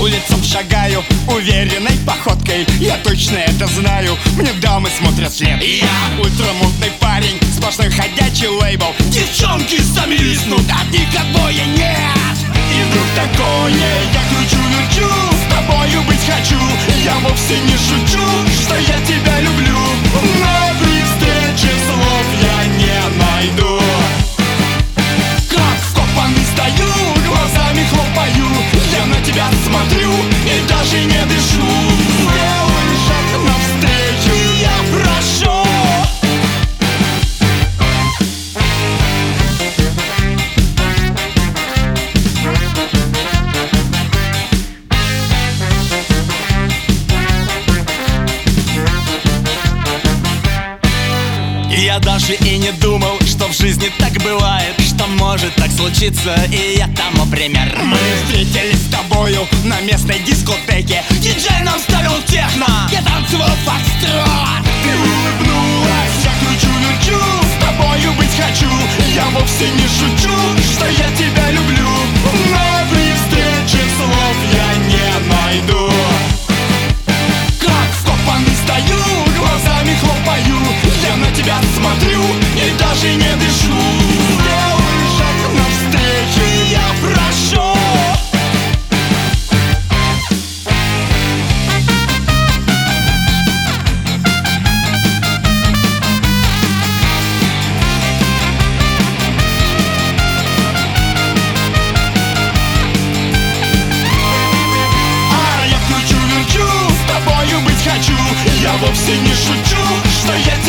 улицам шагаю уверенной походкой. Я точно это знаю, мне дамы смотрят вслед. Я ультрамодный парень, сплошной ходячий лейбл. Девчонки сами виснут, от них отбоя нет. И вдруг такое, я кручу-верчу, с тобою быть хочу. Я вовсе не шучу, что я тебя люблю, но при встрече слов я не найду. Как вкопанный стою, глазами хлопаю, я на тебя смотрю и даже не дышу. Сделай шаг навстречу, я прошу. Я даже и не думал, что в жизни так бывает, что может так случиться, и я тому пример. Мы встретились с тобою на местной дискотеке. Диджей нам ставил техно, я танцевал фокстрот. Ты улыбнулась, я кручу-верчу, с тобою быть хочу. Я вовсе не шучу, что я тебя люблю, но при встрече слов я не найду. Как вкопанный стою, глазами хлопаю, я на тебя смотрю и даже не дышу. Сделай шаг навстречу, я прошу. А я кручу-верчу, с тобою быть хочу. Я вовсе не шучу, что я